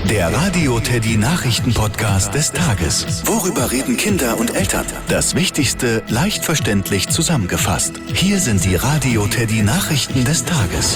Der Radio Teddy Nachrichten-Podcast des Tages. Worüber reden Kinder und Eltern? Das Wichtigste leicht verständlich zusammengefasst. Hier sind die Radio Teddy Nachrichten des Tages.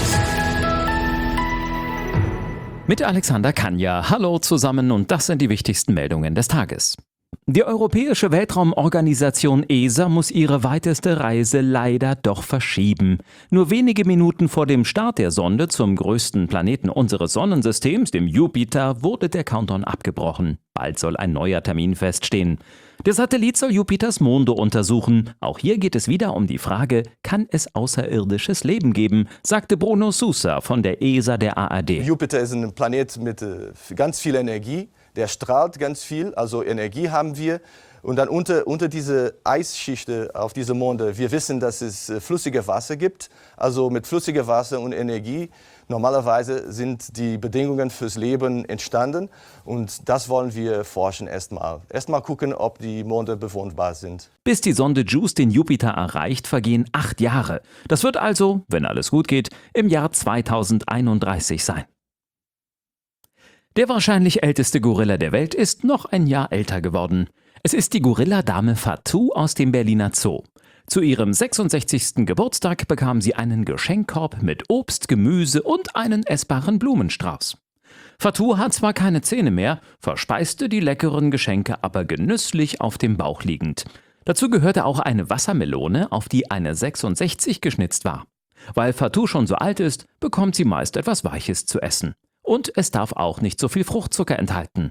Mit Alexander Kanja. Hallo zusammen und das sind die wichtigsten Meldungen des Tages. Die Europäische Weltraumorganisation ESA muss ihre weiteste Reise leider doch verschieben. Nur wenige Minuten vor dem Start der Sonde zum größten Planeten unseres Sonnensystems, dem Jupiter, wurde der Countdown abgebrochen. Bald soll ein neuer Termin feststehen. Der Satellit soll Jupiters Monde untersuchen. Auch hier geht es wieder um die Frage, kann es außerirdisches Leben geben, sagte Bruno Sousa von der ESA der ARD. Jupiter ist ein Planet mit ganz viel Energie. Der strahlt ganz viel, also Energie haben wir. Und dann unter diese Eisschichte auf diesem Monde, wir wissen, dass es flüssige Wasser gibt. Also mit flüssigem Wasser und Energie, normalerweise sind die Bedingungen fürs Leben entstanden. Und das wollen wir forschen erstmal. Erstmal gucken, ob die Monde bewohnbar sind. Bis die Sonde JUICE den Jupiter erreicht, vergehen 8 Jahre. Das wird also, wenn alles gut geht, im Jahr 2031 sein. Der wahrscheinlich älteste Gorilla der Welt ist noch ein Jahr älter geworden. Es ist die Gorilladame Fatou aus dem Berliner Zoo. Zu ihrem 66. Geburtstag bekam sie einen Geschenkkorb mit Obst, Gemüse und einen essbaren Blumenstrauß. Fatou hat zwar keine Zähne mehr, verspeiste die leckeren Geschenke aber genüsslich auf dem Bauch liegend. Dazu gehörte auch eine Wassermelone, auf die eine 66 geschnitzt war. Weil Fatou schon so alt ist, bekommt sie meist etwas Weiches zu essen. Und es darf auch nicht so viel Fruchtzucker enthalten.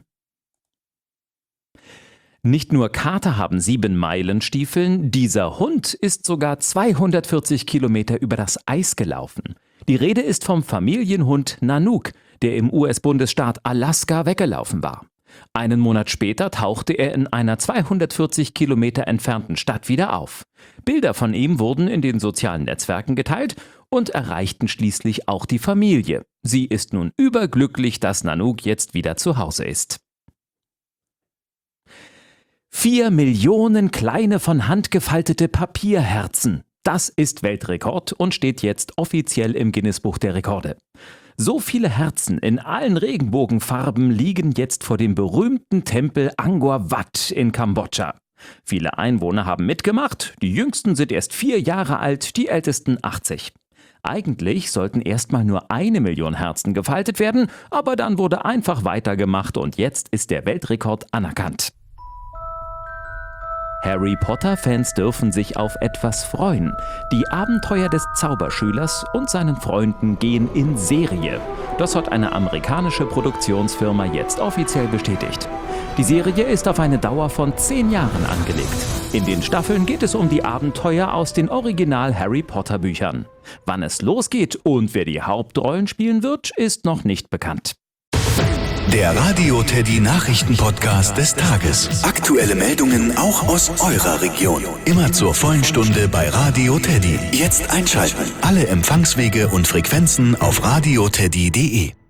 Nicht nur Kater haben 7-Meilen-Stiefeln, dieser Hund ist sogar 240 Kilometer über das Eis gelaufen. Die Rede ist vom Familienhund Nanook, der im US-Bundesstaat Alaska weggelaufen war. Einen Monat später tauchte er in einer 240 Kilometer entfernten Stadt wieder auf. Bilder von ihm wurden in den sozialen Netzwerken geteilt und erreichten schließlich auch die Familie. Sie ist nun überglücklich, dass Nanook jetzt wieder zu Hause ist. 4 Millionen kleine von Hand gefaltete Papierherzen. Das ist Weltrekord und steht jetzt offiziell im Guinness-Buch der Rekorde. So viele Herzen in allen Regenbogenfarben liegen jetzt vor dem berühmten Tempel Angkor Wat in Kambodscha. Viele Einwohner haben mitgemacht, die jüngsten sind erst 4 Jahre alt, die ältesten 80. Eigentlich sollten erstmal nur 1 Million Herzen gefaltet werden, aber dann wurde einfach weitergemacht und jetzt ist der Weltrekord anerkannt. Harry Potter-Fans dürfen sich auf etwas freuen. Die Abenteuer des Zauberschülers und seinen Freunden gehen in Serie. Das hat eine amerikanische Produktionsfirma jetzt offiziell bestätigt. Die Serie ist auf eine Dauer von 10 Jahren angelegt. In den Staffeln geht es um die Abenteuer aus den Original-Harry-Potter-Büchern. Wann es losgeht und wer die Hauptrollen spielen wird, ist noch nicht bekannt. Der Radio Teddy Nachrichten-Podcast des Tages. Aktuelle Meldungen auch aus eurer Region. Immer zur vollen Stunde bei Radio Teddy. Jetzt einschalten. Alle Empfangswege und Frequenzen auf radioteddy.de.